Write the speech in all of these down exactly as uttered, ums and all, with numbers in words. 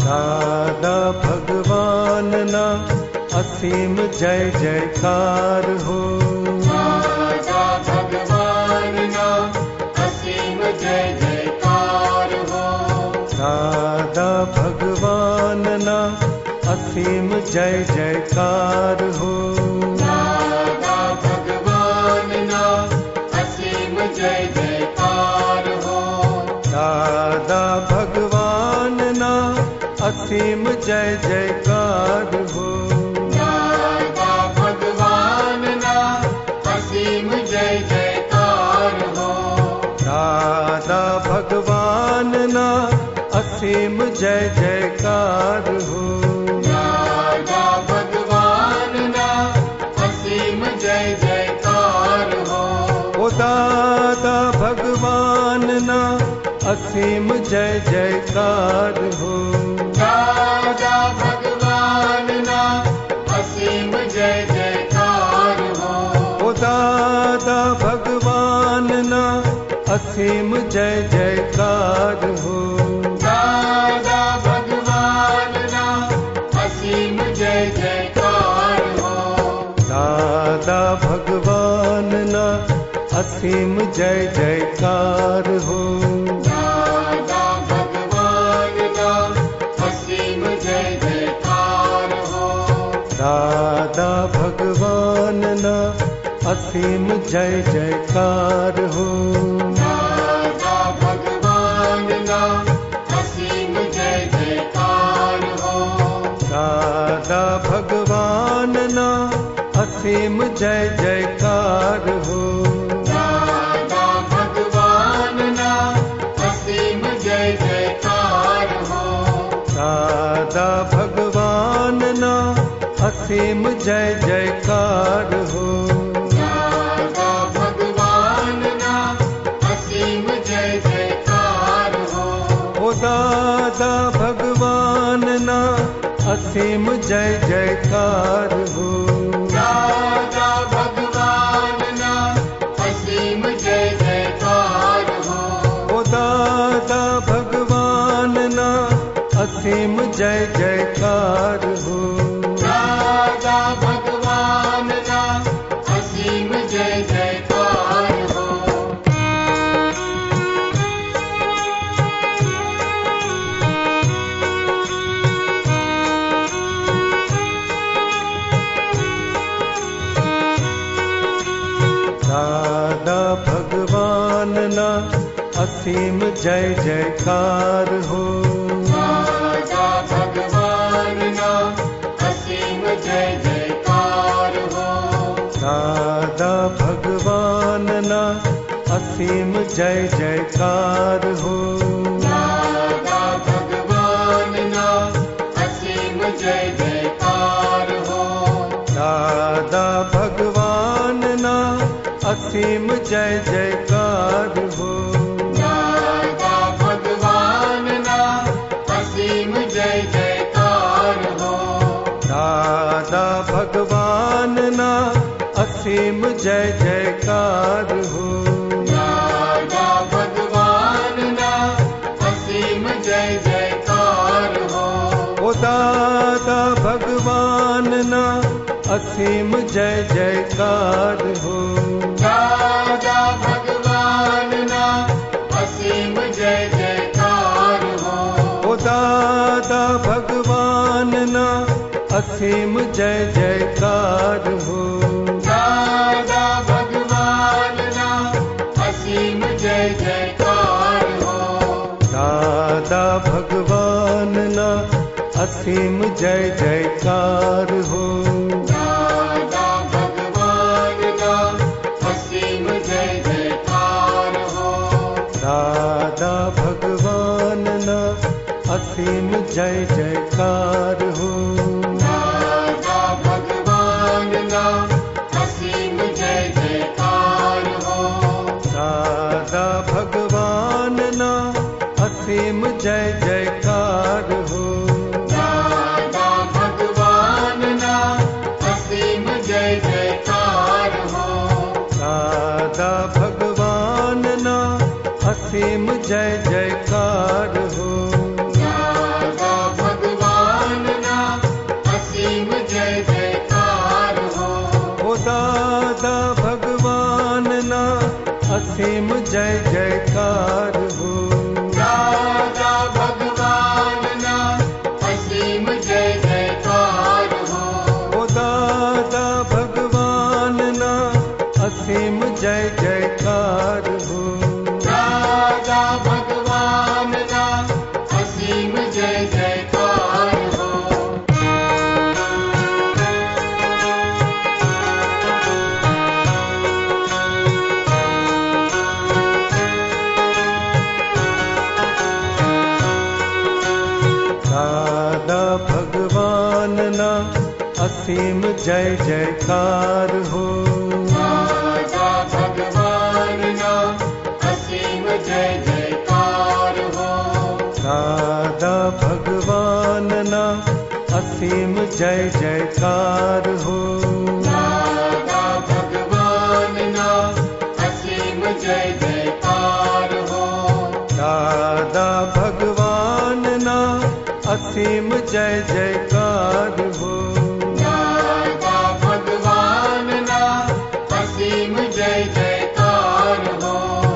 दादा भगवान ना असीम जय जयकार हो। दादा भगवान ना असीम जय जयकार हो। दादा भगवान ना असीम जय जयकार हो। दादा भगवान ना असीम जय जयकार हो। दादा भगवान ना असीम जय जयकार हो। दादा भगवान ना असीम जय जयकार हो। दादा भगवान ना असीम जय जयकार हो। दादा भगवान ना असीम जय जयकार हो। ओ दादा भगवान ना असीम जय जयकार हो। दादा भगवान ना असीम जय जयकार हो। ओ दादा भगवान ना असीम जय जयकार हो। दादा भगवान ना असीम जय जयकार हो। दादा भगवान ना असीम जय जयकार हो। दादा भगवान ना असीम जय जयकार हो। दादा भगवान ना असीम जय जयकार हो। दादा भगवान ना असीम जय जयकार हो। दादा भगवान ना असीम जय जयकार हो। दादा भगवान ना असीम जय जयकार हो। दादा भगवान ना असीम जय जयकार हो। दादा भगवान ना असीम जय जयकार हो। ओ दादा भगवान ना असीम जय जयकार हो। दादा भगवान ना असीम जय जयकार हो। ओ दादा भगवान ना असीम जय जयकार हो। दादा भगवान ना असीम जय जयकार हो। दादा भगवान ना असीम जय जयकार हो। दादा भगवान ना असीम जय जयकार हो। दादा भगवान ना असीम जय जयकार हो। दादा भगवान ना असीम जय जयकार हो। दादा भगवान ना असीम जय जयकार हो। दादा भगवान ना असीम जय जयकार हो। दादा भगवान ना असीम जय जयकार हो। दादा भगवान ना असीम जय जयकार हो। ओ दादा भगवान ना असीम जय जयकार हो। दादा भगवान ना असीम जय जयकार हो। ओ दादा भगवान ना असीम जय जयकार हो। दादा भगवान ना असीम जय जयकार हो। दादा भगवान ना असीम जय जयकार हो। दादा भगवान ना असीम जय जयकार हो। दादा भगवान ना असीम जय जयकार हो। दादा भगवान ना असीम जय जयकार हो। दादा भगवान ना असीम जय जयकार हो। दादा भगवान ना असीम जय जयकार हो। दादा भगवान ना असीम जय जयकार हो। दादा भगवान દાદા ભગવાનના અસીમ જય જયકાર હો. દાદા ભગવાનના અસીમ જય જયકાર હો. દાદા ભગવાનના અસીમ જય જયકાર હો. દાદા ભગવાનના અસીમ જય જયકાર હો. દાદા ભગવાનના અસીમ જય જયકાર હો. દાદા ભગવાનના અસીમ જય જયકાર હો.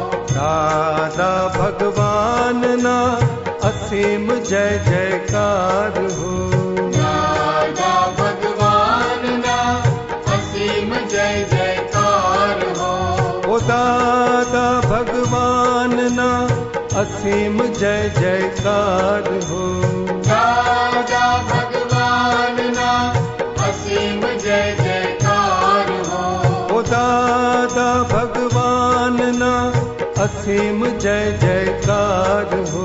દાદા ભગવાનના અસીમ જય જયકાર હો. દાદા ભગવાનના અસીમ જય જયકાર હો. ઓ દાદા ભગવાનના અસીમ જય જયકાર હો. દાદા ભગવાનના અસીમ જય જયકાર હો. ઓ દાદા ભગવાનના અસીમ જય જયકાર હો.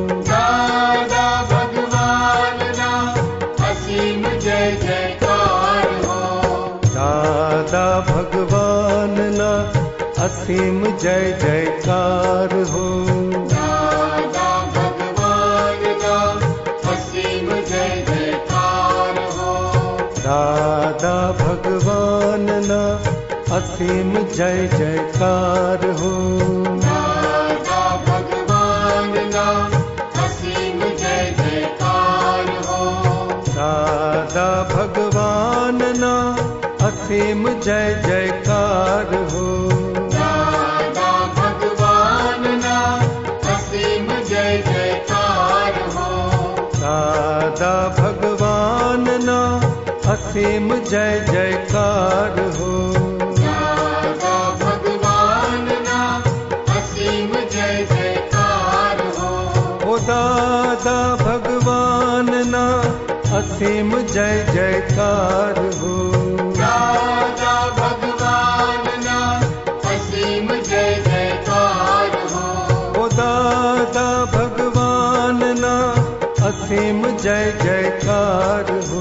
દાદા ભગવાનના અસીમ જય જયકાર હો. દાદા ભગવાનના અસીમ જય જયકાર હો. દાદા ભગવાનના અસીમ જય જયકાર હો. દાદા ભગવાનના અસીમ જય જયકાર હો. દાદા ભગવાનના અસીમ જય જયકાર હો. દાદા ભગવાનના અસીમ જય જયકાર હો. દાદા ભગવાનના અસીમ જય જયકાર હો. દાદા ભગવાનના અસીમ જય જયકાર હો. દાદા ભગવાનના અસીમ જય જયકાર હો. ઓ દાદા ભગવાનના અસીમ જય જયકાર હો. દાદા ભગવાનના અસીમ જય જયકાર હો. ઓ દાદા ભગવાનના અસીમ જય જયકાર હો.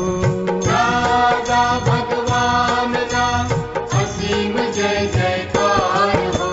દાદા ભગવાનના અસીમ જય જયકાર હો.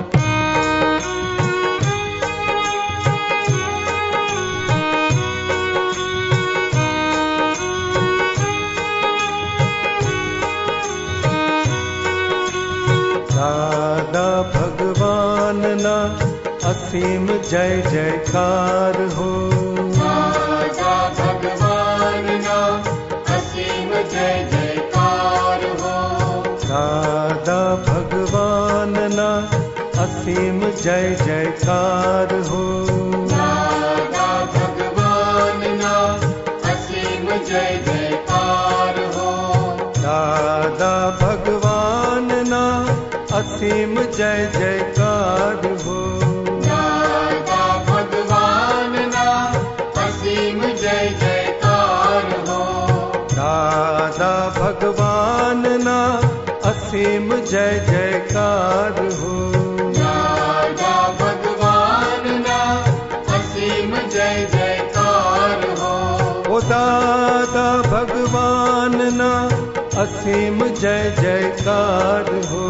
દાદા ભગવાનના અસીમ જય જયકાર હો. દાદા ભગવાનના અસીમ જય જયકાર હો. દાદા ભગવાનના અસીમ જય જયકાર હો. દાદા ભગવાનના અસીમ જય જયકાર હો. દાદા ભગવાનના અસીમ જય જયકાર હો. દાદા ભગવાનના અસીમ જય જયકાર હો. દાદા ભગવાનના અસીમ જય જયકાર હો. દાદા ભગવાનના અસીમ જય જયકાર હો. ઓ દાદા ભગવાનના અસીમ જય જયકાર હો.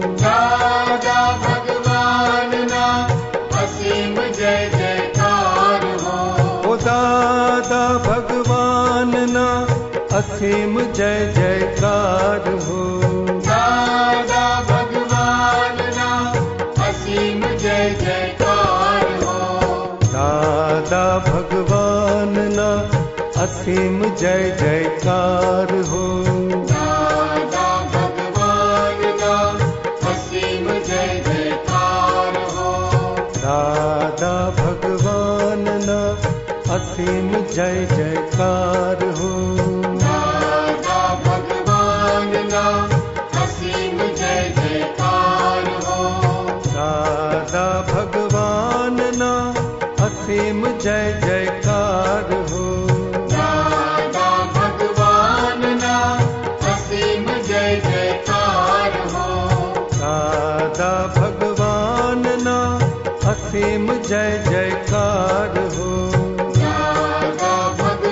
દાદા ભગવાનના અસીમ જય જયકાર હો. ઓ દાદા ભગવાનના અસીમ જય જયકાર હો. દાદા ભગવાનના અસીમ જય જયકાર હો. દાદા ભગવાનના અસીમ જય જયકાર હો. દાદા ભગવાનના અસીમ જય જયકાર હો. દાદા ભગવાનના અસીમ જય જયકાર હો. દાદા ભગવાનના અસીમ જય જયકાર હો. દાદા ભગવાનના અસીમ જય જયકાર હો. દાદા ભગવાનના અસીમ જય જયકાર હો. દાદા ભગવાનના અસીમ જય જયકાર હો. દાદા ભગવાનના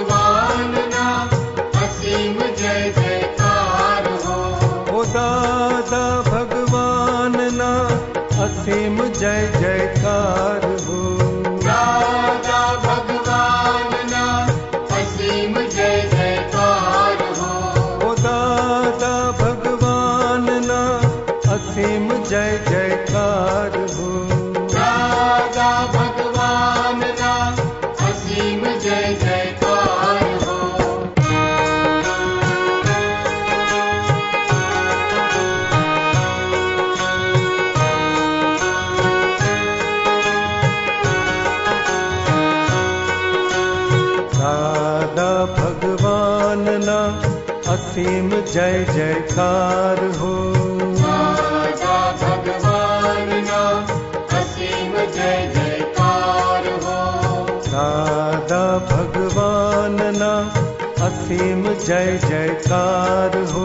દાદા ભગવાનના અસીમ જય જયકાર હો. દાદા ભગવાનના અસીમ જય જયકાર હો. દાદા ભગવાનના અસીમ જય જયકાર હો.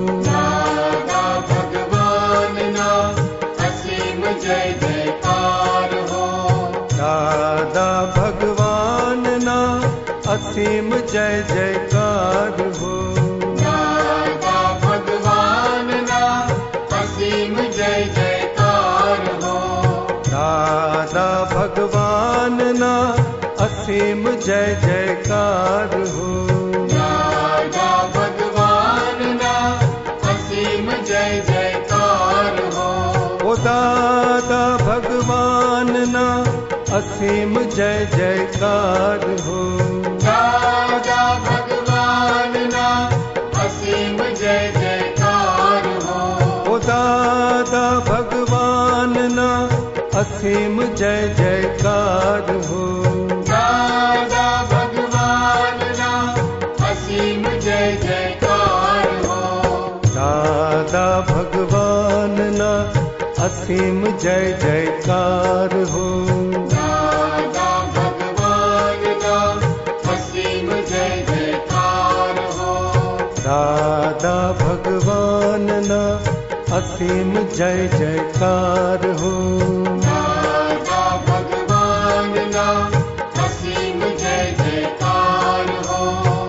દાદા ભગવાનના અસીમ જય જયકાર હો. દાદા ભગવાનના અસીમ જય જયકાર હો. દાદા ભગવાનના અસીમ જય જયકાર હો. દાદા ભગવાનના અસીમ જય જયકાર હો. દાદા ભગવાનના અસીમ જય જયકાર હો. ઓ દાદા ભગવાનના અસીમ જય જયકાર હો. દાદા ભગવાનના અસીમ જય જયકાર હો. ઓ દાદા ભગવાનના અસીમ જય જયકાર હો. દાદા ભગવાનના અસીમ જય જયકાર હો. દાદા ભગવાનના અસીમ જય જયકાર હો. દાદા ભગવાનના અસીમ જય જયકાર હો. દાદા ભગવાનના અસીમ જય જયકાર હો. દાદા ભગવાનના અસીમ જય જયકાર હો.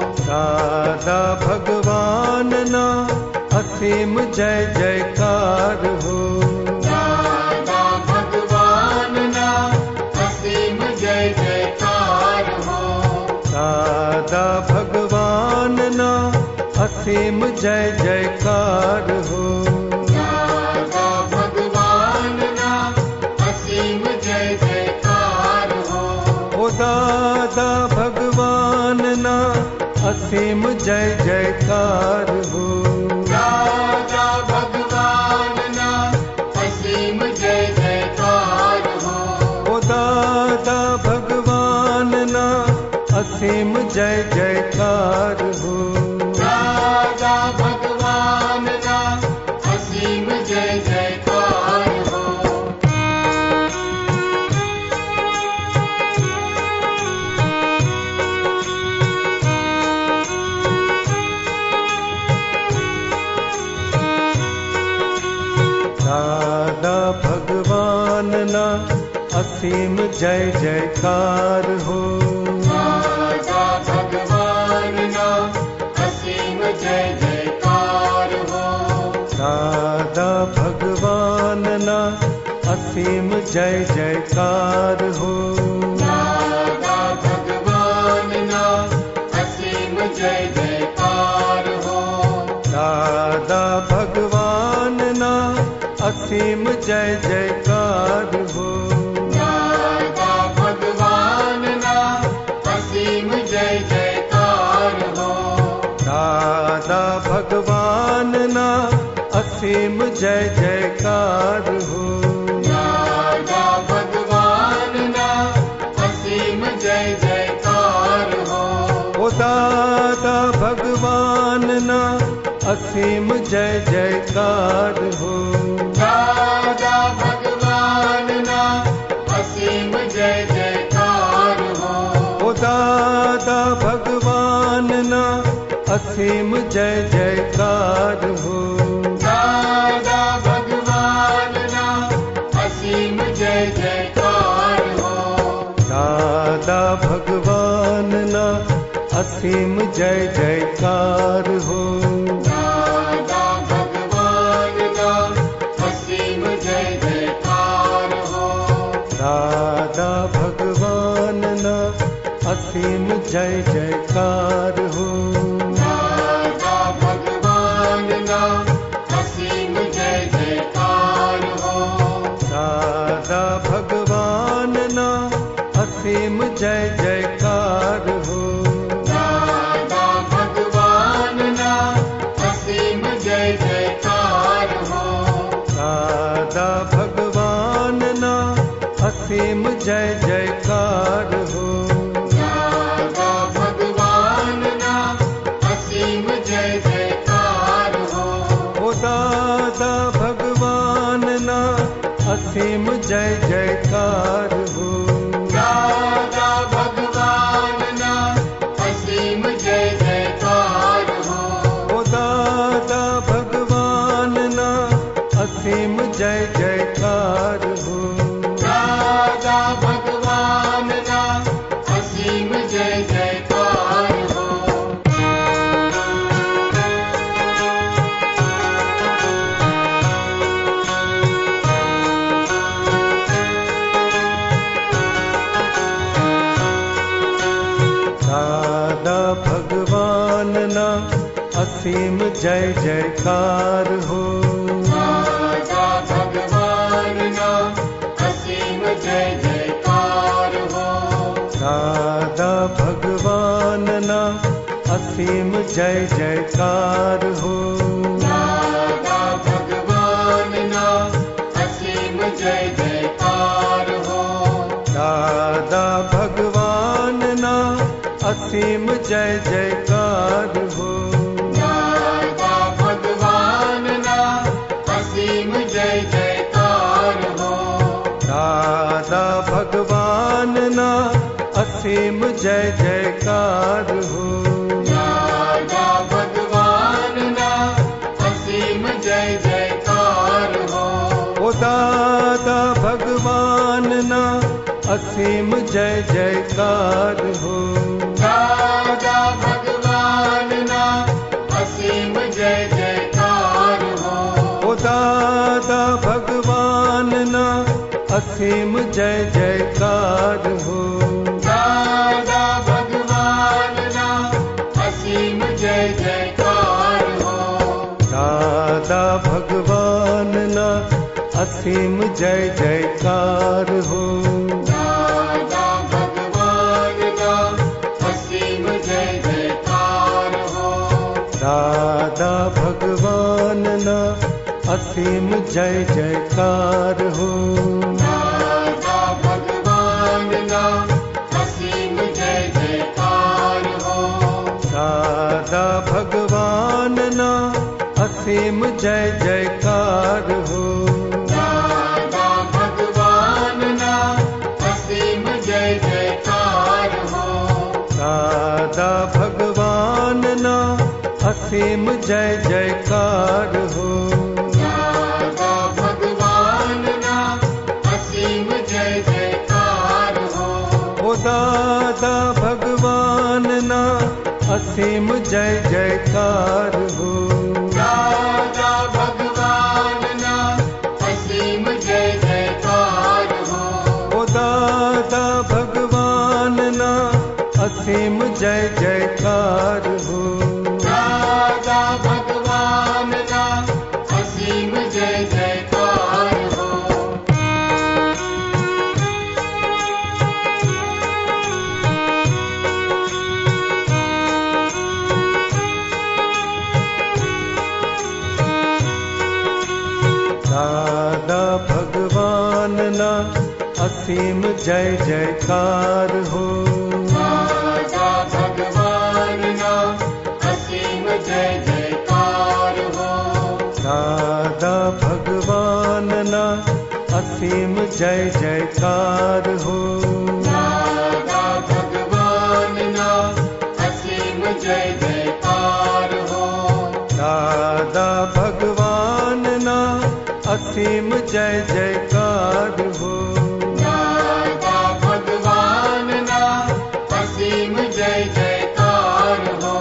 દાદા ભગવાનના અસીમ જય જયકાર હો. દાદા ભગવાનના અસીમ જય જયકાર હો. દાદા ભગવાનના અસીમ જય જયકાર હો. દાદા ભગવાનના અસીમ જય જયકાર હો. ઓ દાદા ભગવાનના અસીમ જય જયકાર હો. દાદા ભગવાનના અસીમ જય જયકાર હો. ઓ દાદા ભગવાનના અસીમ જય જયકાર હો. દાદા ભગવાનના અસીમ જય જયકાર હો. દાદા ભગવાનના અસીમ જય જયકાર હો. દાદા ભગવાનના અસીમ જય જયકાર હો. દાદા ભગવાનના અસીમ જય જયકાર હો. દાદા ભગવાનના અસીમ જય જયકાર હો. દાદા ભગવાનના અસીમ જય જયકાર હો. દાદા ભગવાનના અસીમ જય જયકાર હો. દાદા ભગવાનના અસીમ જય જયકાર હો. દાદા ભગવાનના અસીમ જય જયકાર હો. ઓ દાદા ભગવાનના અસીમ જય જયકાર હો. દાદા ભગવાનના અસીમ જય જયકાર હો. ઓ દાદા ભગવાનના અસીમ જય જયકાર હો. દાદા ભગવાનના અસીમ જય જયકાર હો. દાદા ભગવાનના અસીમ જય જયકાર હો. દાદા ભગવાનના અસીમ જય જયકાર હો. દાદા ભગવાનના અસીમ જય જયકાર હો. દાદા ભગવાનના અસીમ જય જયકાર હો. દાદા ભગવાનના અસીમ જય જયકાર હો. દાદા ભગવાનના અસીમ જય જયકાર હો. દાદા ભગવાનના અસીમ જય જયકાર હો. દાદા ભગવાનના दादा भगवान ना असीम जय जयकार हो। दादा भगवान ना असीम जय जयकार हो। दादा भगवान ना असीम जय जयकार हो। दादा भगवान ना असीम जय जयकार हो। दादा भगवान ना असीम जय जयकार हो। दादा भगवान ना असीम जय जयकार हो। दादा भगवान ना असीम जय जयकार हो। दादा भगवान ना असीम जय जयकार हो। ओ दादा भगवान ना असीम जय जयकार हो। दादा भगवान ना असीम जय जयकार हो। ओ दादा भगवान ना असीम जय जयकार हो। दादा भगवान ना असीम जय जयकार हो। दादा भगवान ना असीम जय जयकार हो। दादा भगवान ना असीम जय जयकार हो। दादा भगवान ना असीम जय जयकार हो। दादा भगवान ना असीम जय जयकार हो। दादा भगवान ना असीम जय जयकार हो। दादा भगवान ना असीम जय जयकार हो। दादा भगवान ना असीम जय जयकार हो। दादा भगवान ना असीम जय जयकार हो। ओ दादा भगवान ना असीम जय जयकार हो। दादा भगवान ना असीम जय जयकार हो। ओ दादा भगवान ना असीम जय जयकार हो। दादा भगवान ना असीम जय जयकार हो। दादा भगवान ना असीम जय जयकार हो। दादा भगवान ना असीम जय जयकार हो। दादा भगवान ना असीम जय जयकार हो। दादा भगवान ना असीम जय जयकार हो। दादा भगवान ना असीम जय जयकार हो। दादा भगवान ना असीम जय जयकार हो।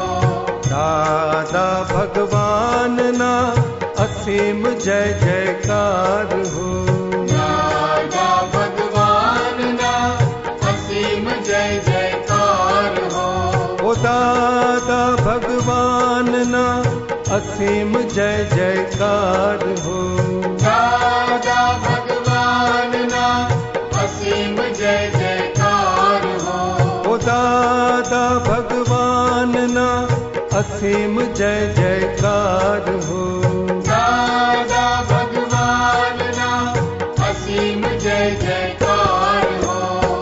दादा भगवान ना असीम जय जयकार हो। दादा भगवान ना असीम जय जयकार हो। ओ दादा भगवान ना असीम जय जयकार हो। दादा भगवान ना असीम जय जयकार हो। ओ दादा भगवान ना असीम जय जयकार हो। दादा भगवान ना असीम जय जयकार हो।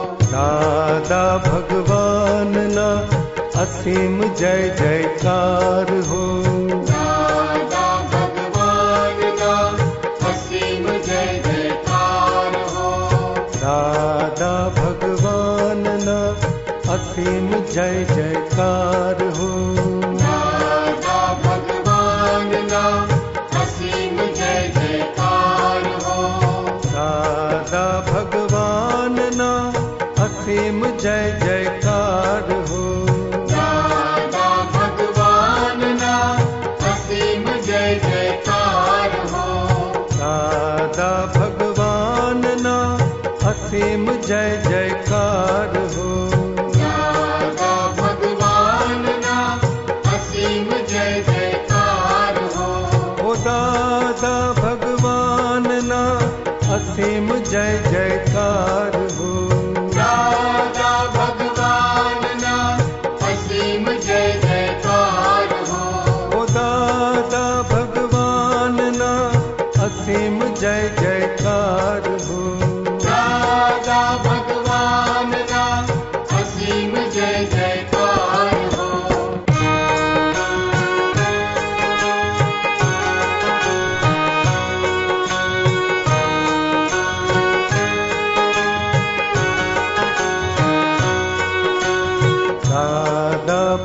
दादा भगवान ना असीम जय जयकार हो। दादा भगवान ना असीम जय जयकार हो। दादा भगवान ना असीम जय जयकार हो। दादा भगवान ना असीम जय जयकार हो। दादा भगवान ना असीम जय जयकार हो। दादा भगवान ना असीम जय जयकार हो। दादा भगवान ना असीम जय जयकार हो। दादा भगवान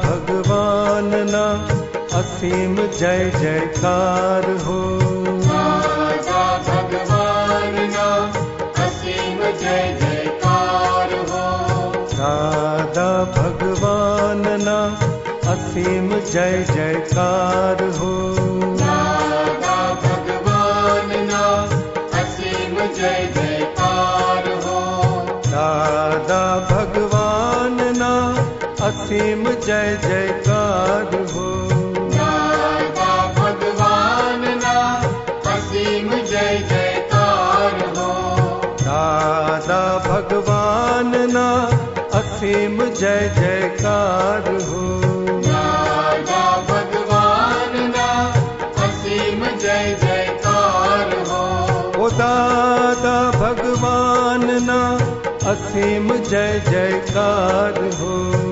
भगवान ना असीम जय जयकार हो। दादा भगवान ना असीम जय जयकार हो। दादा भगवान ना असीम जय जयकार हो। दादा भगवान ना असीम जय जयकार हो। दादा भगवान ना असीम जय जयकार हो। दादा भगवान ना असीम जय जयकार हो। दादा भगवान ना असीम जय जयकार हो। दादा भगवान ना असीम जय जयकार हो। ओ दादा भगवान ना असीम जय जयकार हो।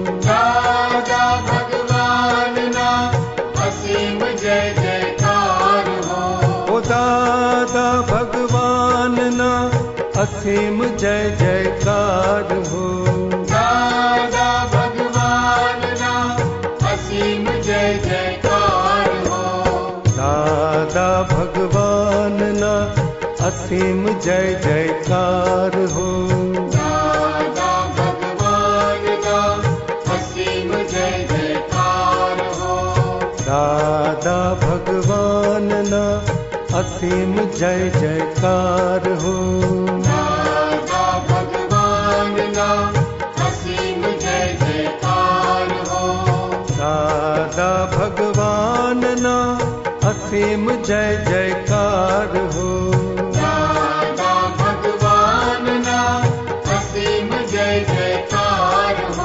दादा भगवान ना असीम जय जयकार हो। ओ दादा भगवान ना असीम जय जयकार हो। दादा भगवान ना असीम जय जयकार हो। दादा भगवान ना असीम जय जयकार हो। दादा भगवान ना असीम जय जयकार हो। दादा भगवान ना असीम जय जयकार हो। दादा भगवान ना असीम जय जयकार हो। दादा भगवान ना असीम जय जयकार हो। दादा भगवान ना असीम जय जयकार हो।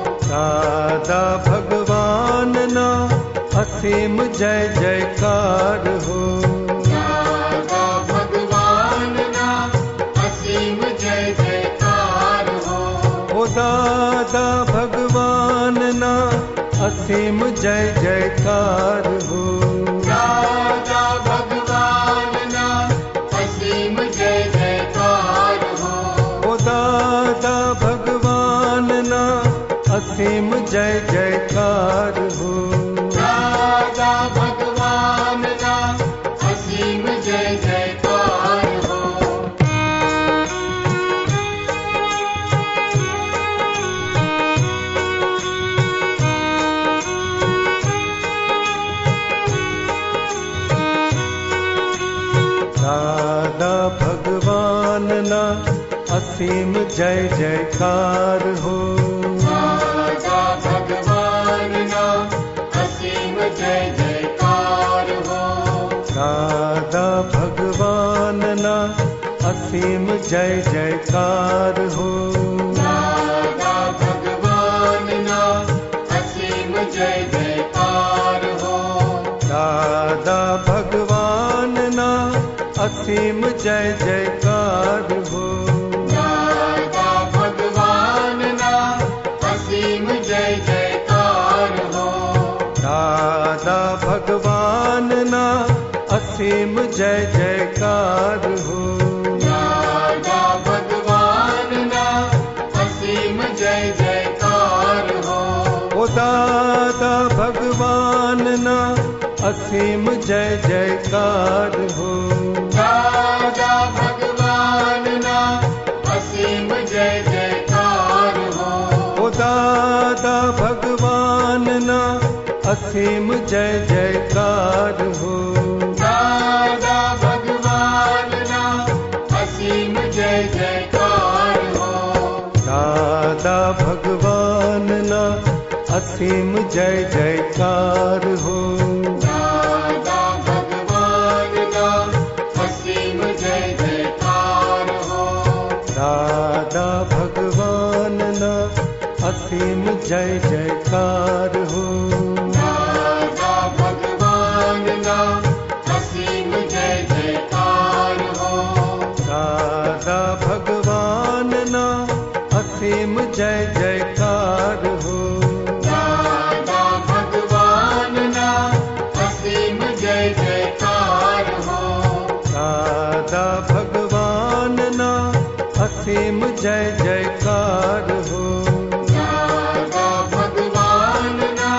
दादा भगवान ना असीम जय जयकार हो। दादा भगवान ना असीम जय जयकार हो। ओ दादा भगवान ना असीम जय जयकार हो। दादा भगवान ना असीम जय जयकार हो। ओ दादा भगवान ना असीम जय जयकार हो। दादा भगवान ना असीम जय जयकार हो। दादा भगवान ना असीम जय जयकार हो। दादा भगवान ना असीम जय जयकार हो। दादा भगवान ना असीम जय जयकार हो। दादा भगवान ना असीम जय जयकार हो। दादा भगवान ना असीम जय जयकार हो। दादा भगवान ना असीम जय जयकार हो। दादा भगवान ना असीम जय जयकार हो। दादा भगवान ना असीम जय जयकार हो। ओ दादा भगवान ना असीम जय जयकार हो। दादा भगवान ना असीम जय जयकार हो। ओ दादा भगवान ना असीम जय जयकार हो। दादा भगवान ना असीम जय जयकार हो। दादा भगवान ना असीम जय जयकार हो। दादा भगवान ना असीम जय जयकार हो। दादा भगवान ना असीम जय जयकार हो। दादा भगवान ना असीम जय जयकार हो। दादा भगवान ना असीम जय जयकार हो। दादा भगवान ना असीम जय जयकार हो। दादा भगवान ना असीम जय जयकार हो। दादा भगवान ना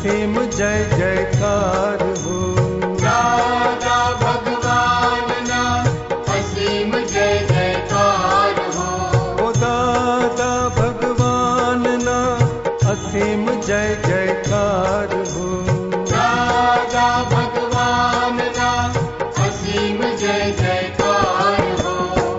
असीम जय जयकार हो। दादा भगवान ना असीम जय जयकार हो। ओ दादा भगवान ना असीम जय जयकार हो। दादा भगवान ना असीम जय जयकार हो।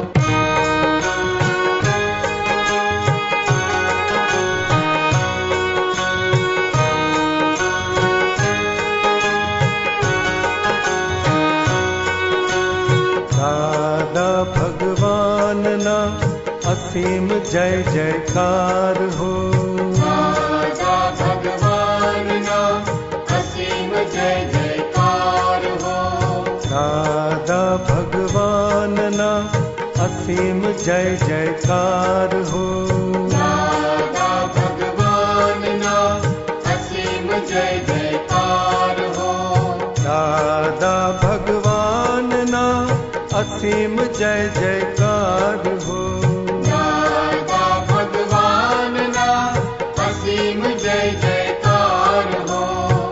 दादा भगवान ना असीम जय जयकार हो। दादा भगवान ना असीम जय जयकार हो। दादा भगवान ना असीम जय जयकार हो। दादा भगवान ना असीम जय जयकार हो। दादा भगवान ना असीम जय जयकार हो। दादा भगवान ना असीम जय जयकार हो।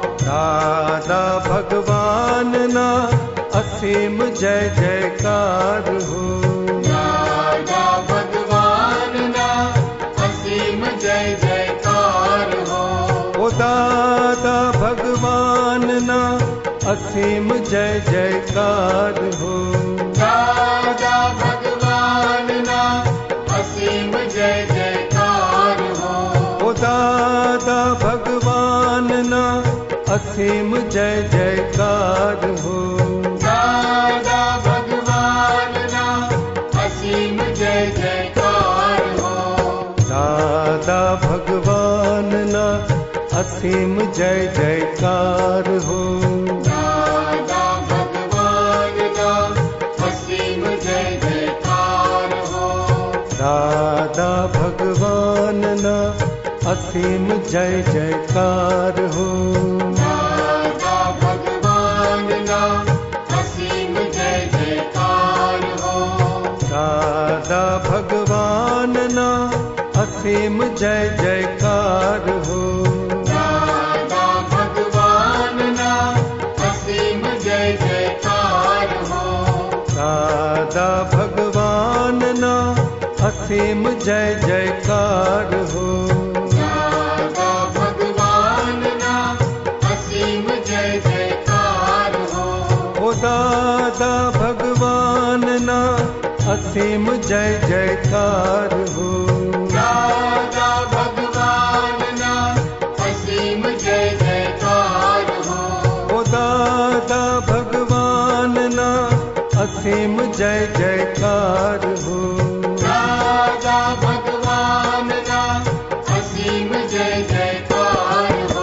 दादा भगवान ना असीम जय जयकार हो। दादा भगवान ना असीम जय जयकार हो। ओ दादा भगवान ना असीम जय जयकार हो। दादा भगवान ना असीम जय जयकार हो। ओ दादा भगवान ना असीम जय जयकार हो। दादा भगवान ना असीम जय जयकार हो। दादा भगवान ना असीम जय जयकार हो। दादा भगवान ना असीम जय जयकार हो। दादा भगवान ना असीम जय जयकार हो। दादा भगवान ना असीम जय जयकार हो। दादा भगवान ना असीम जय जयकार हो। दादा भगवान ना असीम जय जयकार हो। दादा भगवान ना असीम जय जयकार हो। दादा भगवान ना असीम जय जयकार हो। ओ दादा भगवान ना असीम जय जयकार हो। दादा भगवान ना असीम जय जयकार हो। ओ दादा भगवान ना असीम जय जयकार हो। दादा भगवान ना असीम जय जयकार हो।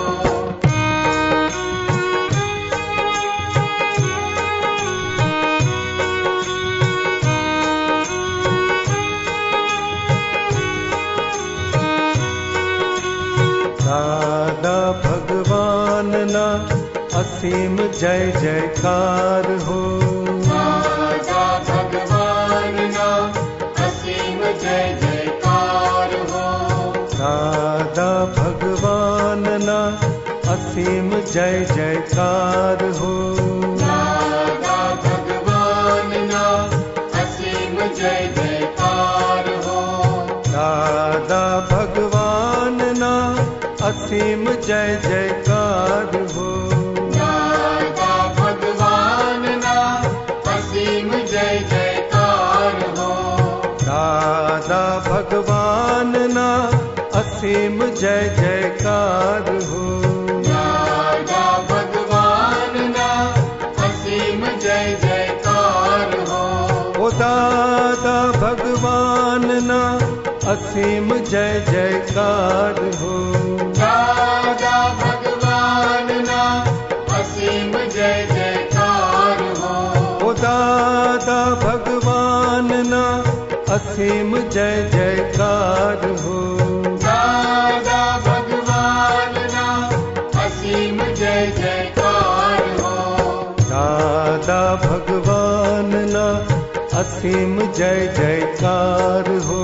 दादा भगवान ना असीम जय जयकार हो। दादा भगवान ना असीम जय जयकार हो। दादा भगवान ना असीम जय जयकार हो। दादा भगवान ना असीम जय जयकार हो। दादा भगवान ना असीम जय जयकार हो। दादा भगवान ना असीम जय जयकार हो। दादा भगवान ना असीम जय जयकार हो। दादा भगवान ना असीम जय जयकार हो। ओ दादा भगवान ना असीम जय जयकार हो। दादा भगवान ना असीम जय जयकार हो। ओ दादा भगवान ना असीम जय जयकार हो। दादा भगवान ना असीम जय जयकार हो। दादा भगवान ना असीम जय जयकार हो।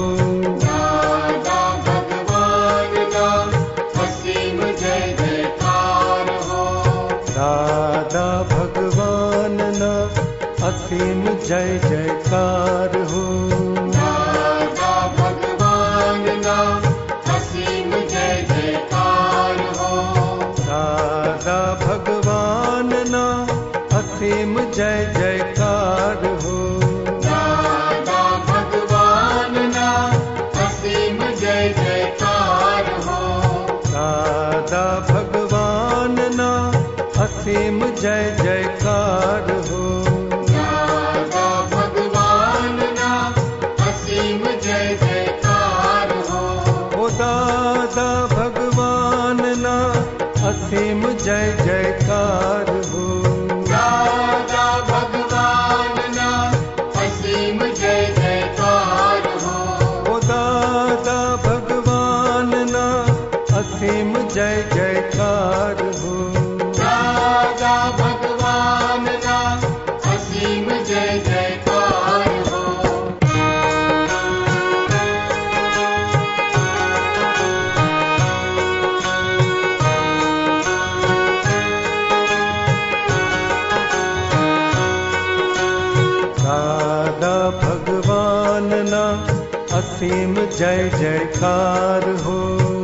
दादा भगवान ना असीम जय जयकार जय जयकार हो। दादा भगवान ना असीम जय जयकार हो। दादा भगवान ना असीम जय जयकार हो। दादा भगवान ना असीम जय जयकार हो। दादा भगवान ना असीम जय जयकार हो। दादा भगवान ना असीम जय जयकार हो। ओ दादा भगवान ना असीम जय जयकार हो। दादा भगवान ना असीम जय जयकार हो। ओ दादा भगवान ना असीम जय जयकार हो। दादा भगवान ना असीम जय जयकार हो। दादा भगवान ना असीम जय जयकार हो।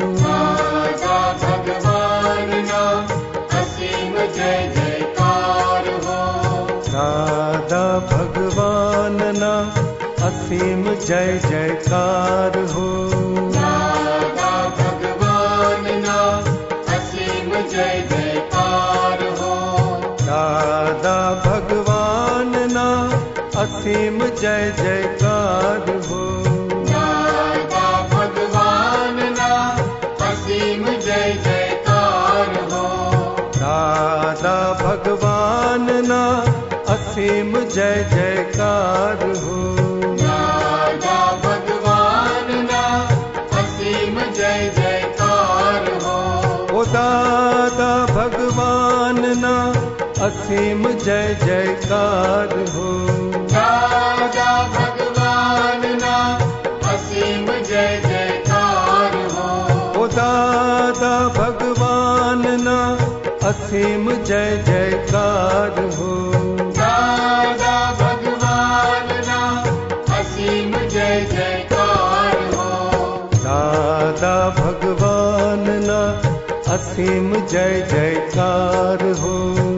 दादा भगवान ना असीम जय जयकार हो। दादा भगवान ना असीम जय जयकार हो। दादा भगवान ना असीम जय जयकार हो। दादा भगवान ना असीम जय जयकार हो। दादा भगवान ना असीम जय जयकार हो। दादा भगवान ना असीम जय जयकार हो। दादा भगवान ना असीम जय जयकार हो। ओ दादा भगवान ना असीम जय जयकार हो। दादा भगवान ना असीम जय जयकार हो। ओ दादा भगवान ना असीम जय जयकार हो। दादा भगवान ना असीम जय जयकार हो। दादा भगवान ना असीम जय जयकार हो।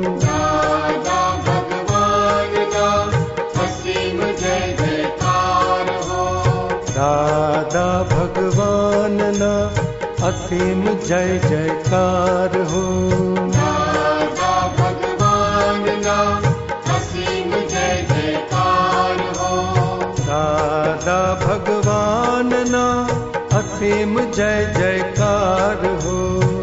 दादा भगवान ना असीम जय जयकार हो। दादा भगवान ना असीम जय जयकार हो। दादा भगवान ना असीम जय जयकार हो। दादा भगवान ना असीम जय जयकार हो।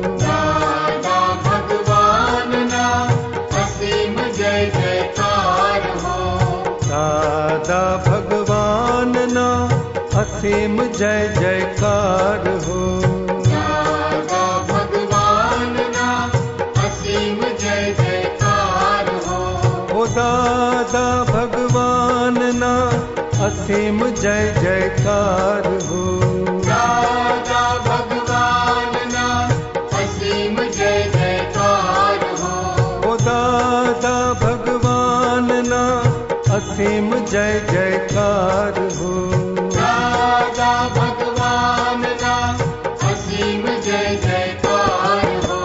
दादा भगवान ना असीम जय जयकार हो। दादा भगवान ना असीम जय जयकार हो। दादा भगवान ना असीम जय जयकार हो। ओ दादा भगवान ना असीम जय जयकार हो। दादा भगवान ना असीम जय जयकार हो। ओ दादा भगवान ना असीम जय जयकार हो। दादा भगवान ना असीम जय जयकार हो।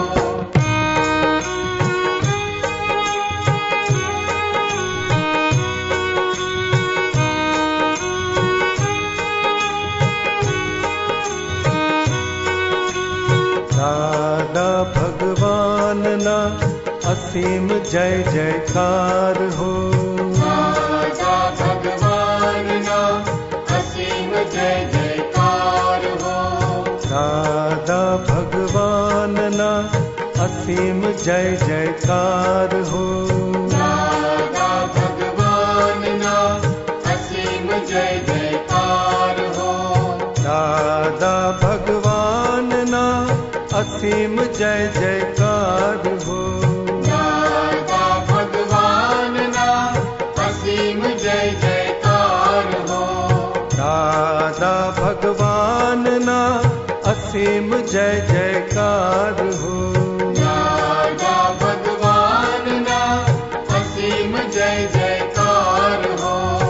दादा भगवान ना असीम जय जयकार हो। दादा भगवान ना असीम जय जयकार हो। दादा भगवान ना असीम जय जयकार हो। दादा भगवान ना असीम जय जयकार हो। दादा भगवान ना असीम जय जयकार हो। दादा भगवान ना असीम जय जयकार हो। दादा भगवान ना असीम जय जयकार हो। दादा भगवान ना असीम जय जयकार हो।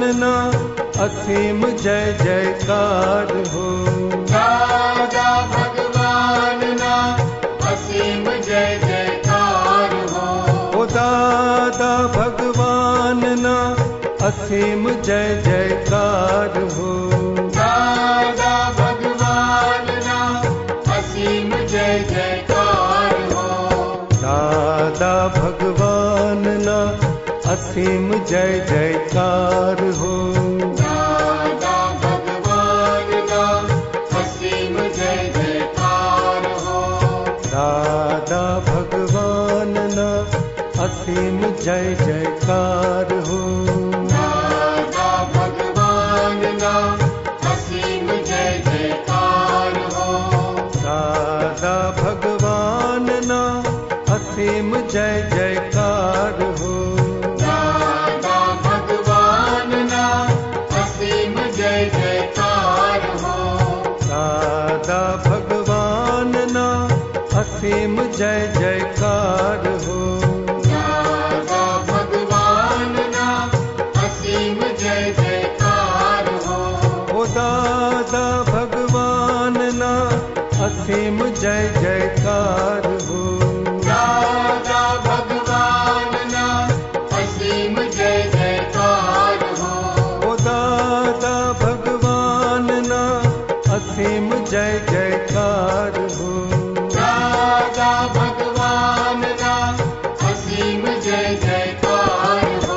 ना असीम जय जयकार हो। दादा भगवान ना असीम जय जयकार हो। ओ दादा भगवान ना असीम जय जयकार हो। दादा भगवान ना असीम जय जयकार हो। दादा भगवान ना असीम जय जयकार हो। दादा भगवान ना असीम जय जयकार हो। दादा भगवान ना असीम जय जयकार हो। दादा भगवान ना असीम जय जयकार हो। दादा भगवान ना असीम जय जयकार हो। दादा भगवान ना असीम जय जयकार हो। दादा भगवान ना असीम जय जयकार हो। दादा भगवान ना असीम जय जयकार हो। ओ दादा भगवान ना असीम जय जयकार हो। दादा भगवान ना असीम जय जयकार हो। ओ दादा भगवान ना असीम जय जयकार हो। दादा भगवान ना असीम जय जयकार हो।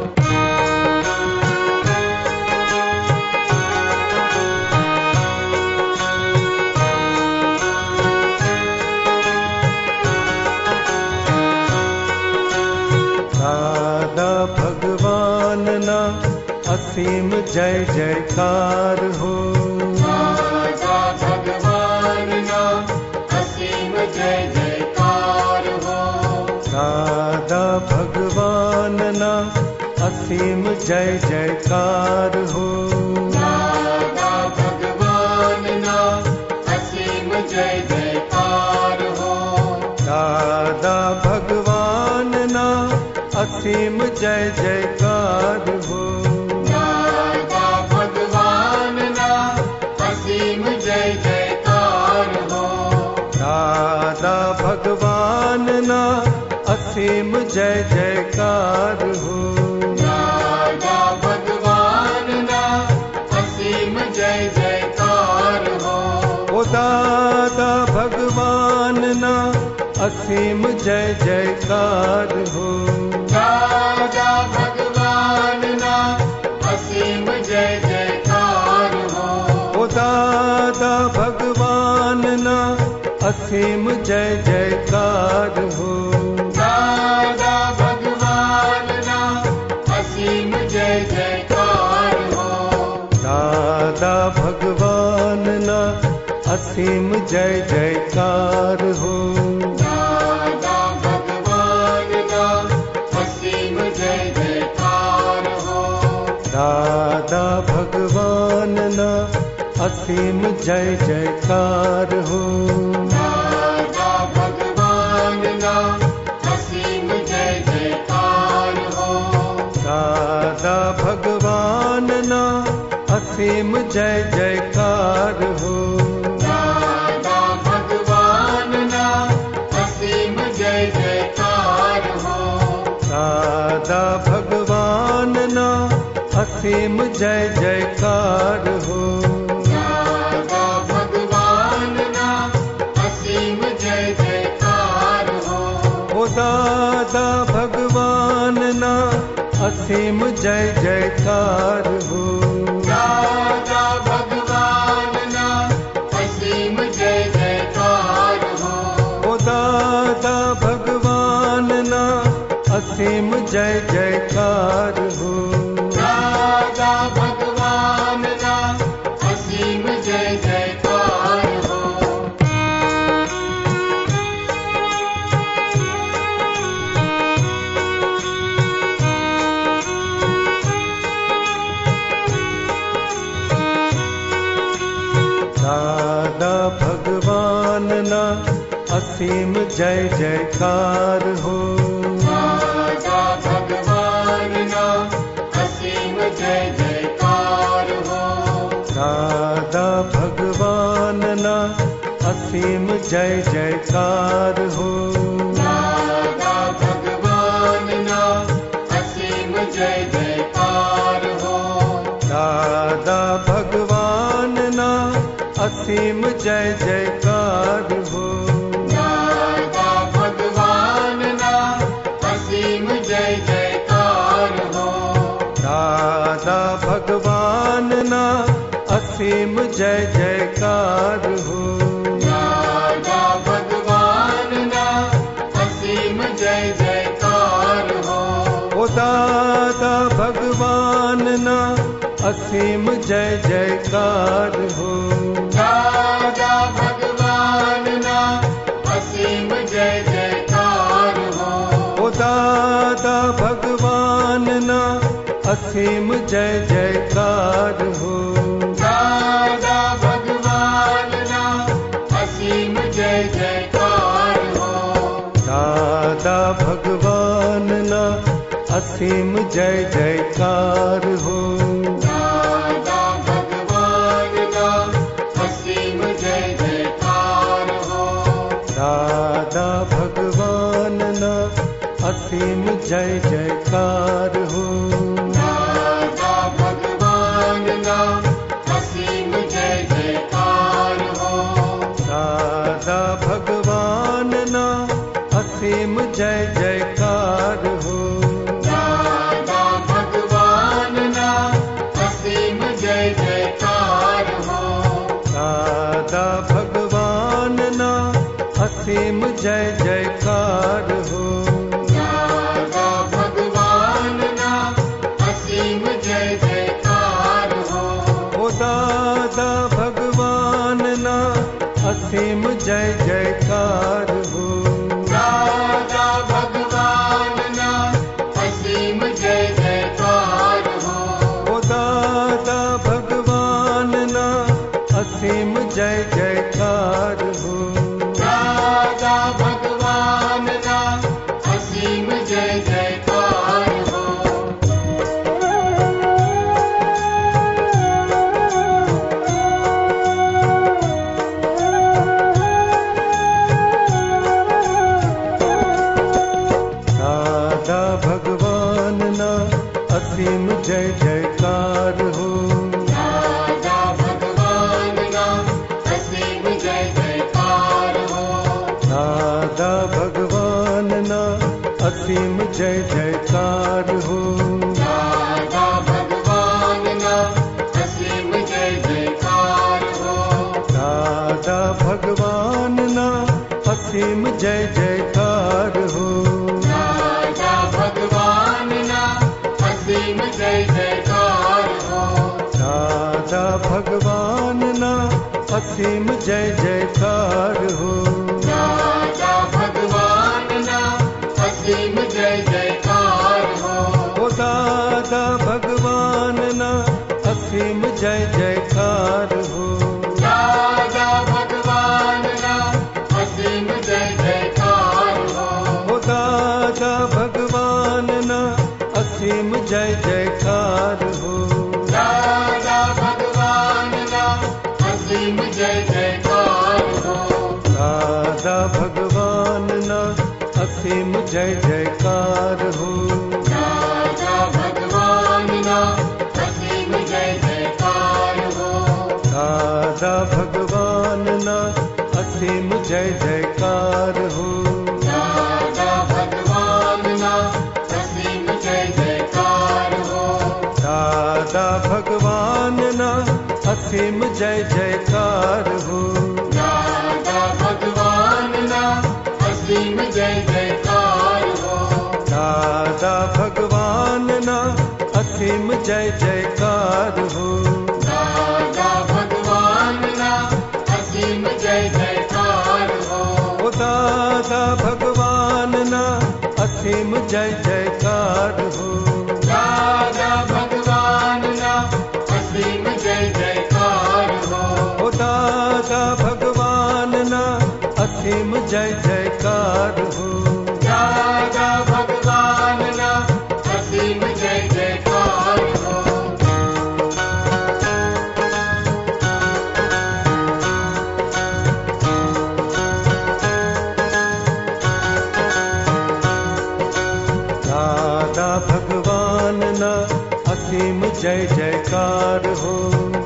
दादा भगवान ना असीम जय जयकार हो। दादा भगवान ना असीम जय जयकार हो। दादा भगवान ना असीम जय जयकार हो। दादा भगवान ना असीम जय जयकार हो। दादा भगवान ना असीम जय जयकार हो। दादा भगवान ना असीम जय जयकार हो। दादा भगवान ना असीम जय जयकार हो। दादा भगवान ना असीम जय जयकार हो। ओ दादा भगवान ना असीम जय जयकार हो। दादा भगवान ना असीम जय जयकार हो। ओ दादा भगवान ना असीम जय जयकार हो। दादा भगवान ना असीम जय जयकार हो। दादा भगवान ना असीम जय जयकार हो। दादा भगवान ना असीम जय जयकार हो। दादा भगवान ना असीम जय जयकार हो। दादा भगवान ना असीम जय जयकार हो। दादा भगवान ना असीम जय जयकार हो। दादा भगवान ना असीम जय जयकार हो। दादा भगवान ना असीम जय जयकार हो। दादा भगवान ना असीम जय जयकार हो। ओ दादा भगवान ना असीम जय जयकार हो। दादा भगवान ना असीम जय जयकार हो। ओ दादा भगवान ना असीम जय जयकार हो। दादा भगवान ना असीम जय जयकार हो। दादा भगवान ना असीम जय जयकार हो। दादा भगवान ना असीम जय जयकार हो। दादा भगवान ना असीम जय जयकार हो। दादा भगवान ना असीम जय जयकार हो। दादा भगवान ना असीम जय जयकार हो। दादा भगवान ना असीम जय जयकार हो। दादा भगवान ना असीम जय जयकार हो। दादा भगवान ना असीम जय जयकार हो। ओ दादा भगवान ना असीम जय जयकार हो। दादा भगवान ना असीम जय जयकार हो। ओ दादा भगवान ना असीम जय जयकार हो। दादा भगवान ना असीम जय जयकार हो। दादा भगवान ना असीम जय जयकार हो। दादा भगवान ना असीम जय जयकार हो। दादा भगवान ना असीम जय जयकार हो। दादा भगवान ना असीम जय जयकार हो। दादा भगवान ना असीम जय जयकार हो। दादा भगवान ना असीम जय जयकार हो। दादा भगवान ना असीम जय जयकार हो। दादा भगवान ना असीम जय जयकार हो। ओ दादा भगवान ना असीम जय जयकार हो। दादा भगवान ना असीम जय जयकार हो। ओ दादा भगवान ना असीम जय जयकार हो। दादा भगवान ना असीम जय जयकार हो। दादा भगवान ना असीम जय जयकार हो। दादा भगवान ना असीम जय जयकार हो। दादा भगवान ना असीम जय जयकार हो। दादा भगवान ना असीम जय जयकार हो। दादा भगवान ना असीम जय जयकार हो। दादा भगवान ना असीम जय जयकार हो। दादा भगवान ना असीम जय जयकार हो। दादा भगवान ना असीम जय जयकार हो। ओ दादा भगवान ना असीम जय जयकार हो। दादा भगवान ना असीम जय जयकार हो। ओ दादा भगवान ना असीम जय जयकार हो। दादा भगवान ना असीम जय जयकार हो। दादा भगवान ना असीम जय जयकार हो। दादा भगवान ना असीम जय जयकार हो। दादा भगवान ना असीम जय जयकार हो। दादा भगवान ना असीम जय जयकार हो। दादा भगवान ना असीम जय जयकार हो। दादा भगवान ना असीम जय जयकार हो। दादा भगवान ना असीम जय जयकार हो। दादा भगवान ना असीम जय जयकार हो। ओ दादा भगवान ना असीम जय जयकार हो। दादा भगवान ना असीम जय जयकार हो। ओ दादा भगवान ना असीम जय जयकार हो। दादा भगवान ना असीम जय जयकार हो। असीम जय जयकार हो।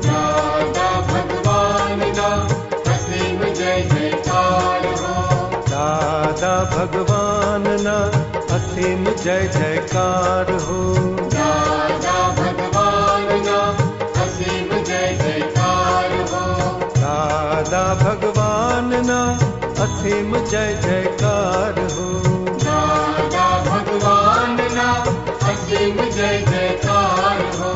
दादा भगवान ना असीम जय जयकार हो। दादा भगवान ना असीम जय जयकार हो। दादा भगवान ना असीम जय जयकार हो। दादा भगवान ना असीम जय जयकार हो। दादा भगवान ना असीम जय जयकार हो।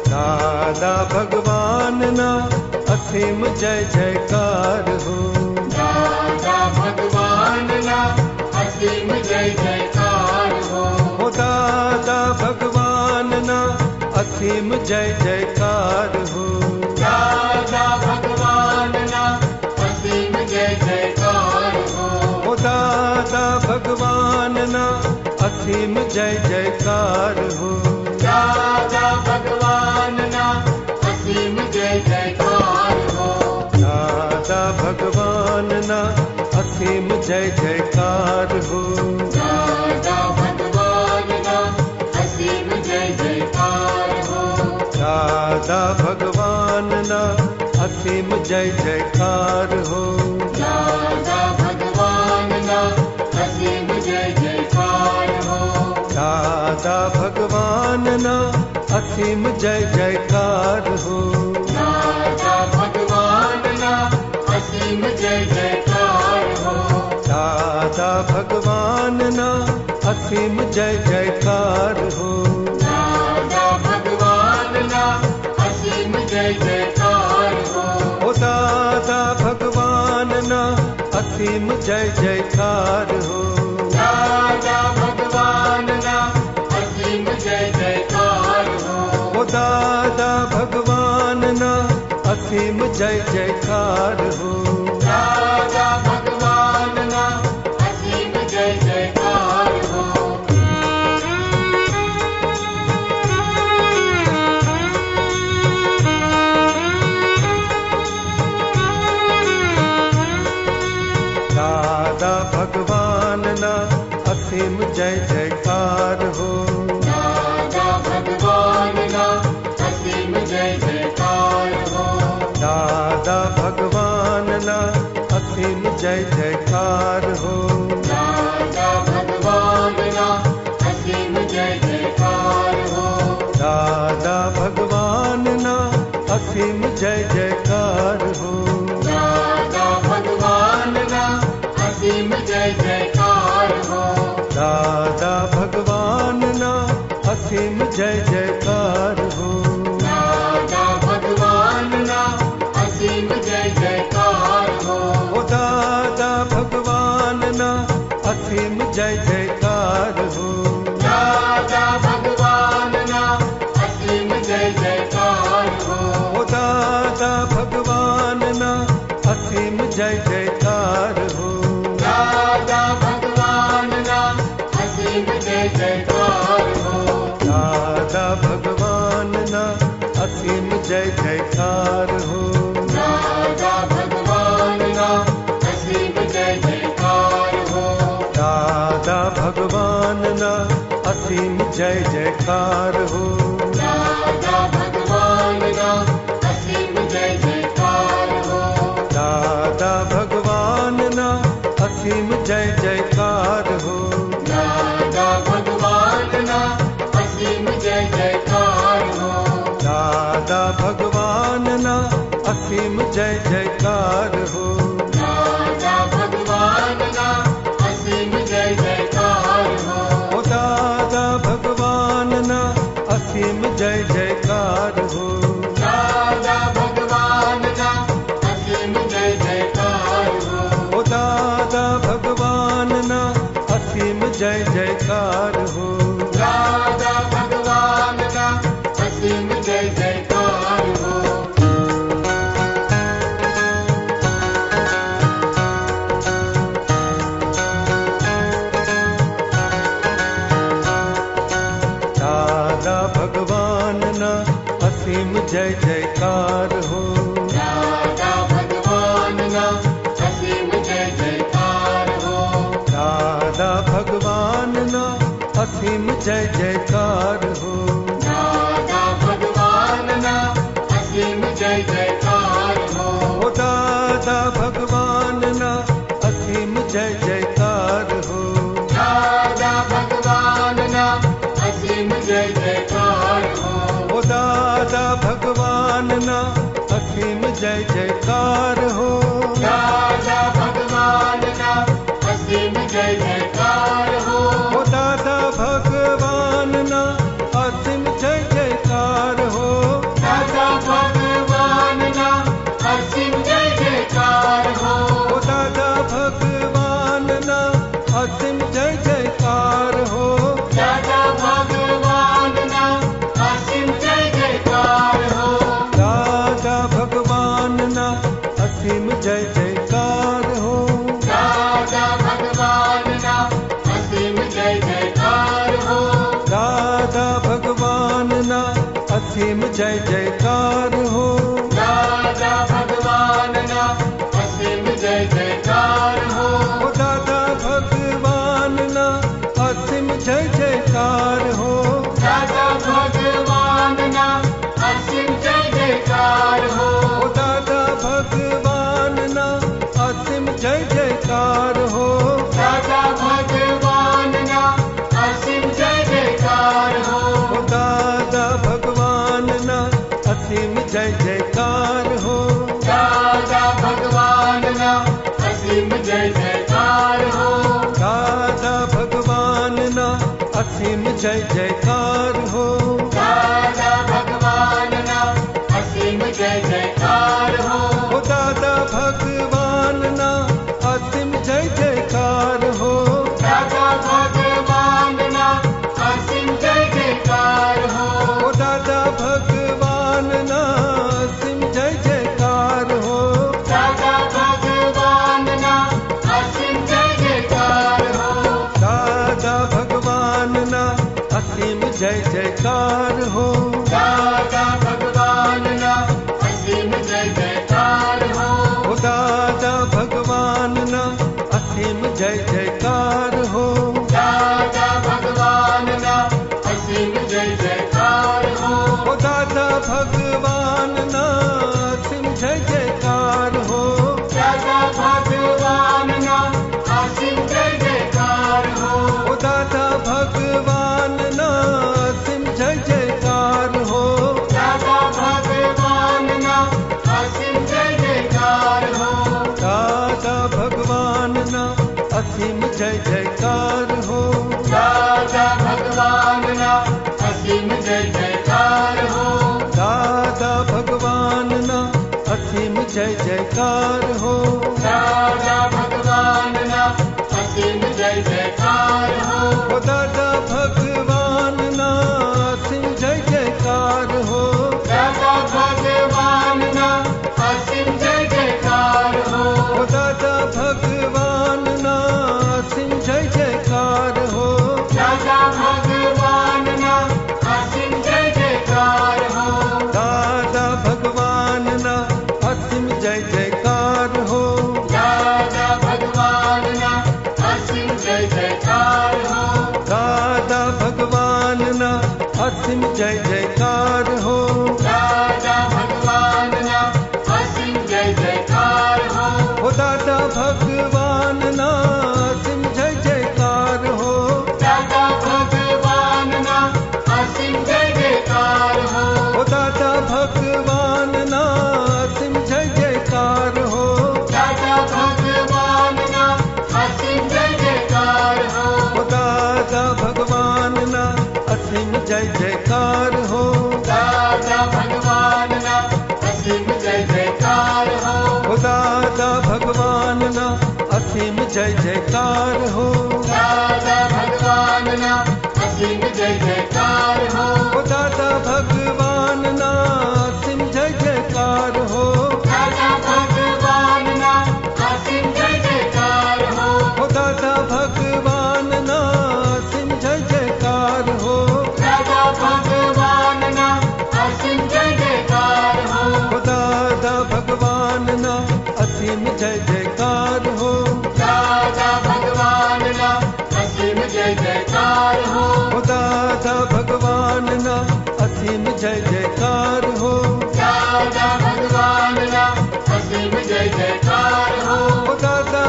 दादा भगवान ना असीम जय जयकार हो। दादा भगवान ना असीम जय जयकार हो। हो दादा भगवान ना असीम जय जयकार हो। दादा भगवान ना असीम जय जयकार हो। हो दादा भगवान ना असीम जय जयकार हो। दादा भगवान ना असीम जय जयकार हो। दादा भगवान ना असीम जय जयकार हो। दादा भगवान ना असीम जय जयकार हो। दादा भगवान ना असीम जय जयकार हो। दादा भगवान ना असीम जय जयकार हो। दादा भगवान ना असीम जय जयकार हो। दादा भगवान ना असीम जय जयकार हो। दादा भगवान ना असीम जय जयकार हो। दादा भगवान ना असीम जय जयकार हो। ओ दादा भगवान ना असीम जय जयकार हो। दादा भगवान ना असीम जय जयकार हो। ओ दादा भगवान ना असीम जय जयकार हो। दादा भगवान ना असीम जय जयकार हो। दादा भगवान ना असीम जय जयकार हो। दादा भगवान ना असीम जय जयकार हो। दादा भगवान ना असीम जय जयकार हो। दादा भगवान ना असीम जय जयकार हो। दादा भगवान ना असीम जय जयकार हो। दादा भगवान ना असीम जय जयकार हो। दादा भगवान ना असीम जय जयकार हो। दादा भगवान ना असीम जय जयकार हो। ओ दादा भगवान ना असीम जय जयकार हो। दादा भगवान ना असीम जय जयकार हो। ओ दादा भगवान ना असीम जय जयकार हो। दादा भगवान ना असीम जय जयकार हो। दादा भगवान ना असीम जय जयकार हो। दादा भगवान ना असीम जय जयकार हो। दादा भगवान ना असीम जय जयकार हो। दादा भगवान ना असीम जय जयकार हो। दादा भगवान ना असीम जय जयकार हो। दादा भगवान ना असीम जय जयकार हो। दादा भगवान ना असीम जय जयकार हो। दादा भगवान ना असीम जय जयकार हो। ओ दादा भगवान ना असीम जय जयकार हो। दादा भगवान ना असीम जय जयकार हो। ओ दादा भगवान ना असीम जय जयकार हो। दादा भगवान ना असीम जय जयकार हो। दादा भगवान ना असीम जय जयकार हो। दादा भगवान ना असीम जय जयकार हो। दादा भगवान ना असीम जय जयकार हो। दादा दादा भगवान ना असीम जय जयकार हो। दादा भगवान ना असीम जय जयकार हो। ओ दादा भगवान ना असीम जय जयकार हो। दादा भगवान ना असीम जय जयकार हो। ओ दादा भगवान ना असीम जय जयकार हो। दादा भगवान ना असीम जय जयकार हो। दादा भगवान ना असीम जय जयकार हो। दादा भगवान ना असीम जय जयकार हो। दादा भगवान ना असीम जय जयकार हो। दादा भगवान ना असीम जय जयकार हो। ओ दादा भगवान ना असीम जय जयकार हो। दादा भगवान ना असीम जय जयकार हो। ओ दादा भगवान ना असीम जय जयकार हो। दादा भगवान ना असीम जय जयकार हो। ओ दादा भगवान ना असीम जय जयकार हो। दादा भगवान ना असीम जय जयकार हो। दादा भगवान ना असीम जय जयकार हो। दादा भगवान ना असीम जय जयकार हो। ओ दादा भगवान ना असीम जय जयकार हो। दादा भगवान ना असीम जय जयकार हो। ओ दादा भगवान ना असीम जय जयकार हो। दादा भगवान ना असीम जय जयकार हो। दादा भगवान ना असीम जय जयकार हो। दादा भगवान ना असीम जय जयकार हो। ओ दादा भगवान ना असीम जय जयकार हो। दादा भगवान ना असीम जय जयकार हो। ओ दादा भगवान ना असीम जय जयकार हो। दादा भगवान ना असीम जय जयकार हो। ओ दादा भगवान ना असीम जय जयकार हो। दादा भगवान ना असीम जय जयकार हो। दादा भगवान ना असीम जय जयकार हो। दादा भगवान ना असीम जय जयकार हो। दादा भगवान ना असीम जय जयकार हो। दादा भगवान ना असीम जय जयकार हो। ओ दादा भगवान ना असीम जय जयकार हो। दादा भगवान ना असीम जय जयकार हो। ओ दादा भगवान ना असीम जय जयकार हो। दादा भगवान ना असीम जय जयकार हो। दादा भगवान ना असीम जय जयकार हो। दादा भगवान ना असीम जय जयकार हो। दादा भगवान ना असीम जय जयकार हो। दादा भगवान ना असीम जय जयकार हो। ओ दादा भगवान ना असीम जय जयकार हो। दादा भगवान ना असीम जय जयकार हो। ओ दादा भगवान ना असीम जय जयकार हो। दादा भगवान ना असीम जय जयकार हो। ओ दादा भगवान ना असीम जय जयकार हो। दादा भगवान ना असीम जय जयकार हो। ओ दादा भगवान ना असीम जय जयकार हो। दादा भगवान ना असीम जय जयकार हो। ओ दादा भगवान ना असीम जय जयकार हो। दादा भगवान ना असीम जय जयकार हो। ओ दादा भगवान ना असीम जय जयकार हो। दादा भगवान ना असीम जय जयकार हो। ओ दादा भगवान ना असीम जय जयकार हो। दादा भगवान ना असीम जय जयकार हो। ओ दादा भगवान ना असीम जय जयकार हो। दादा भगवान ना असीम जय जयकार हो। ओ दादा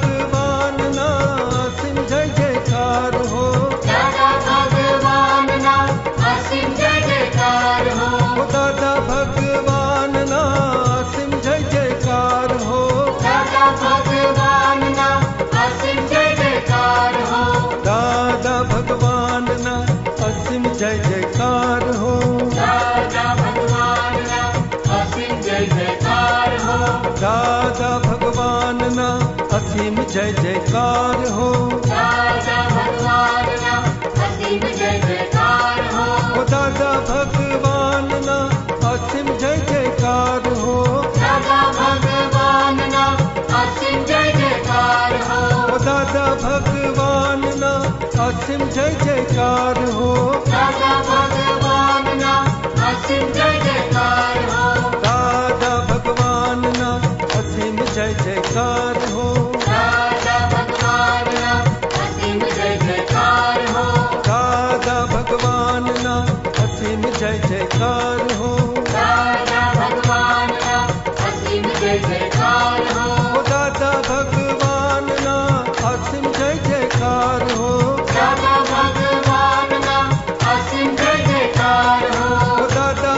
भगवान ना असीम जय जयकार हो। दादा भगवान ना असीम जय जयकार हो। ओ दादा भगवान ना असीम जय जयकार हो, दादा भगवान ना असीम जय जयकार हो, दादा भगवान ना असीम जय जयकार हो, दादा भगवान ना असीम जय जयकार हो, दादा भगवान ना असीम जय जयकार हो, दादा भगवान ना असीम जय जयकार हो, ओ दादा भगवान ना असीम जय जयकार हो, दादा भगवान ना असीम जय जयकार हो, ओ दादा भगवान ना असीम जय जयकार हो, दादा भगवान ना असीम जय जयकार हो, दादा भगवान ना असीम जय जयकार हो, दादा भगवान ना असीम जय जयकार हो, दादा भगवान ना असीम जय जयकार हो, दादा भगवान ना असीम जय जयकार हो, ओ दादा भगवान ना असीम जय जयकार हो, दादा भगवान ना असीम जय जयकार हो, ओ दादा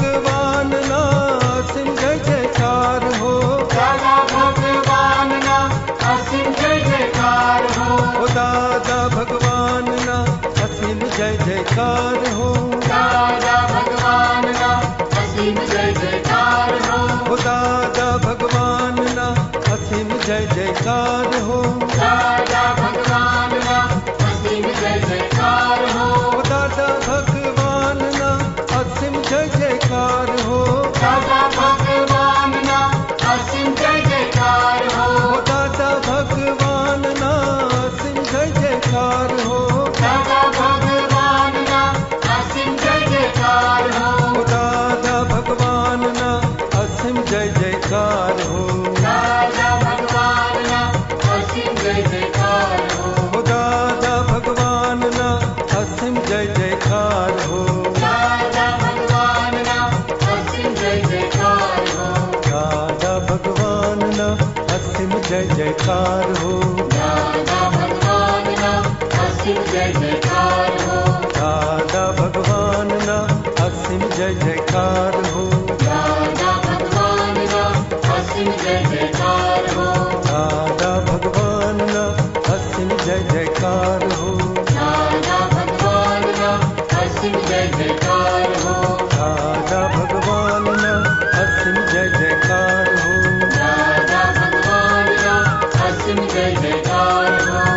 भगवान ना असीम जय जयकार हो, दादा भगवान ना असीम जय जयकार हो, ओ दादा भगवान ना असीम जय जयकार हो, दादा भगवान ना असीम जय जयकार हो, ओ दादा भगवान ना असीम जय जयकार हो, दादा भगवान ना असीम जय जयकार हो, ओ दादा भगवान ना असीम जय जयकार हो, दादा भगवान ना असीम जय जयकार हो, ओ दादा भगवान ना असीम जय जयकार हो, दादा भगवान ना असीम जय जयकार हो, ओ दादा भगवान ना असीम जय जयकार हो, दादा भगवान ना असीम जय जयकार हो, ओ दादा भगवान ना असीम जय जयकार हो, दादा भगवान ना असीम जय जयकार हो, दादा भगवान ना असीम जय जयकार हो, दादा भगवान ना असीम जय जयकार हो, दादा भगवान ना असीम जय जयकार हो, दादा भगवान ना असीम जय जयकार हो, दादा भगवान ना असीम जय जयकार हो, दादा भगवान ना असीम जय जयकार हो, दादा भगवान ना असीम जय जयकार हो, दादा भगवान ना असीम जय जयकार हो,